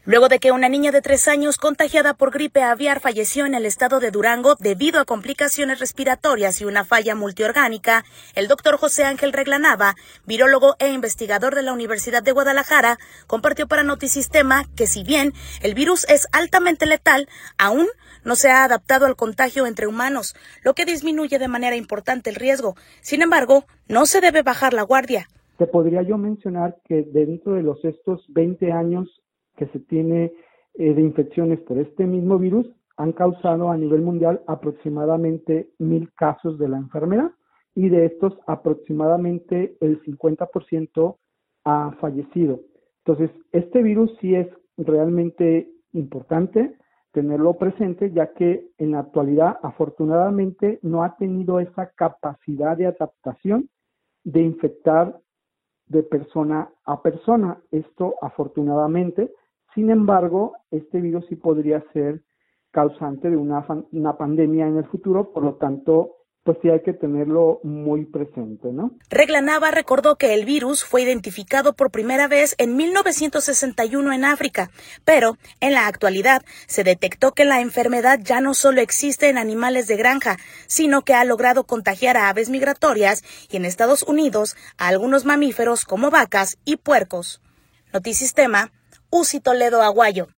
Luego de que una niña de 3 años contagiada por gripe aviar falleció en el estado de Durango debido a complicaciones respiratorias y una falla multiorgánica, el doctor José Ángel Reglanava, virólogo e investigador de la Universidad de Guadalajara, compartió para Notisistema que si bien el virus es altamente letal, aún no se ha adaptado al contagio entre humanos, lo que disminuye de manera importante el riesgo. Sin embargo, no se debe bajar la guardia. Te podría yo mencionar que dentro de estos 20 años que se tiene de infecciones por este mismo virus, han causado a nivel mundial aproximadamente 1,000 casos de la enfermedad y de estos aproximadamente el 50% ha fallecido. Entonces, este virus sí es realmente importante tenerlo presente, ya que en la actualidad afortunadamente no ha tenido esa capacidad de adaptación de infectar de persona a persona. Esto afortunadamente. Sin embargo, este virus sí podría ser causante de una pandemia en el futuro, por lo tanto, pues sí hay que tenerlo muy presente, ¿no? Reglanava recordó que el virus fue identificado por primera vez en 1961 en África, pero en la actualidad se detectó que la enfermedad ya no solo existe en animales de granja, sino que ha logrado contagiar a aves migratorias y en Estados Unidos a algunos mamíferos como vacas y puercos. Notisistema, Uzi Toledo Aguayo.